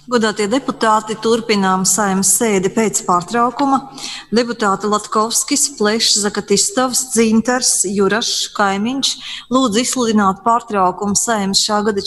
Godātie deputāti, turpinām Saeimas sēdi pēc pārtraukuma. Deputāti Latkovskis, Plešs, Zakatistovs, Dzintars, Jurašs, Kaimiņš lūdzu izsludināt pārtraukumu Saeimas šā gada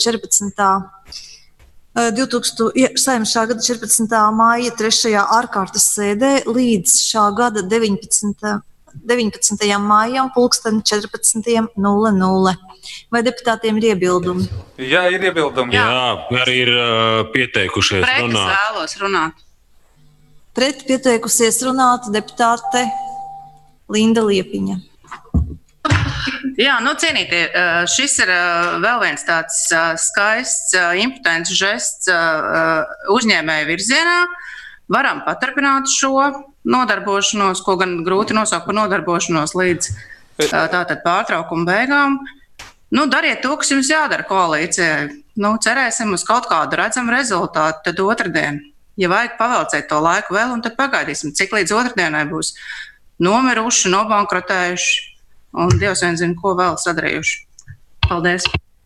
14. māja 3. ārkārtas sēdē līdz šā gada 19. maijam 14:00. Vai deputātiem ir iebildumi? Jā, ir iebildumi. Jā, arī ir pieteikušies runāt. Pret vēlos runāt. Pret pieteikusies runāt deputāte Linda Liepiņa. Jā, cienītie, šis ir vēl viens tāds skaists, impotents žests uzņēmēju virzienā. Varam paturpināt šo nodarbošanos, ko gan grūti nosaukt par nodarbošanos līdz tātad pārtraukuma beigām. Dariet to, kas jums jādara koalīcijai. Cerēsim uz kaut kādu redzamu rezultātu tad otrdien. Ja vajag pavelcēt to laiku vēl, un tad pagaidīsim, cik līdz otrdienai būs nomiruši, nobankrotējuši, un Dievs vien zina, ko vēl sadarījuši. Paldies!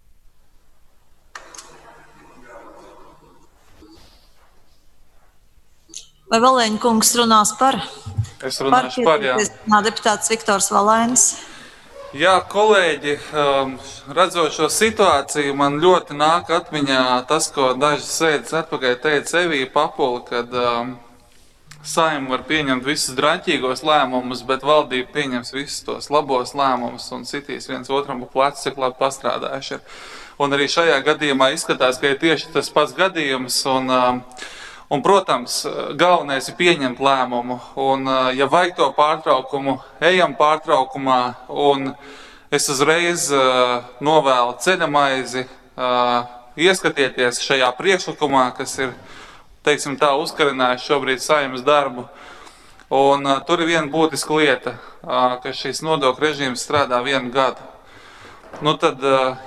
Vai Valēņa kungs runās par? Es runāšu par, jā. Deputāts Viktors Valēns. Jā, kolēģi, redzot šo situāciju, man ļoti nāk atmiņā tas, ko dažas sēdes atpakaļ teica Evija Papula, kad Saeima var pieņemt visus draņķīgos lēmumus, bet valdība pieņems visus tos labos lēmumus un sitīs viens otram pa plecu, cik labi pastrādājuši ir. Un arī šajā gadījumā izskatās, ka ir tieši tas pats gadījums. Un, protams, galvenais ir pieņemt lēmumu, un, ja vajag to pārtraukumu, ejam pārtraukumā, un es uzreiz novēlu ceļamaizi, ieskatieties šajā priekšlikumā, kas ir, teiksim tā, uzkarinājuši šobrīd Saeimas darbu. Un tur ir viena būtiska lieta, ka šis nodokļu režīms strādā 1 gadu. Tad,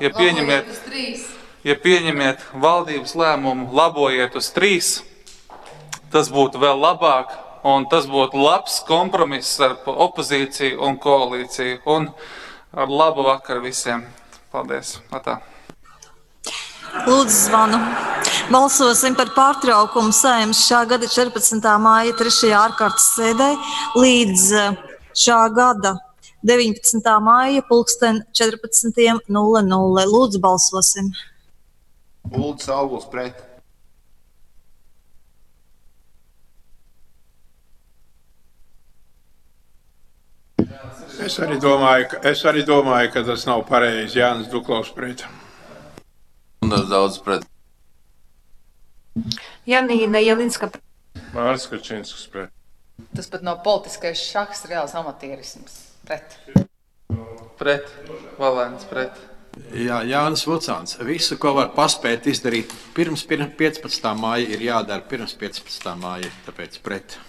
ja pieņemiet valdības lēmumu, labojiet uz 3, tas būtu vēl labāk, un tas būtu labs kompromiss ar opozīciju un koalīciju. Un ar labu vakaru visiem. Paldies. Atā. Lūdzu zvanu. Balsosim par pārtraukumu Saeimas šā gada 14. māja 3. ārkārtas sēdē līdz šā gada 19. māja 14:00. Lūdzu balsosim. Lūdzu Sauguls pret. Es arī domāju, ka tas nav pareizi. Jānis Duklaus pret. Un daudz pret. Janīna Jelinska. Māris Kačinskas pret. Tas pat nav politiskais šahs, reāls amatierisms. Pret. Pret. Valēns pret. Jā, Jānis Vucāns. Visu, ko var paspēt izdarīt pirms 15. māja, ir jādara pirms 15. māja, tāpēc pret.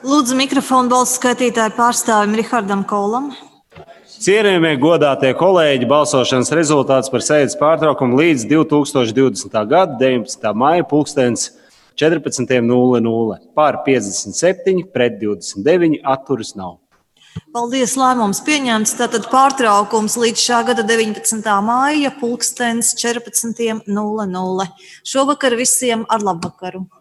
Lūdzu mikrofonu balsu skaitītāju pārstāvim Rihardam Kolam. Cienījamie godātie kolēģi, balsošanas rezultāts par sēdes pārtraukumu līdz 2020. gada 19. maija 14:00. Pār 57, pret 29, atturas nav. Paldies, lēmums pieņemts. Tātad pārtraukums līdz šā gada 19. māja 14:00. Šovakar visiem ar labvakaru!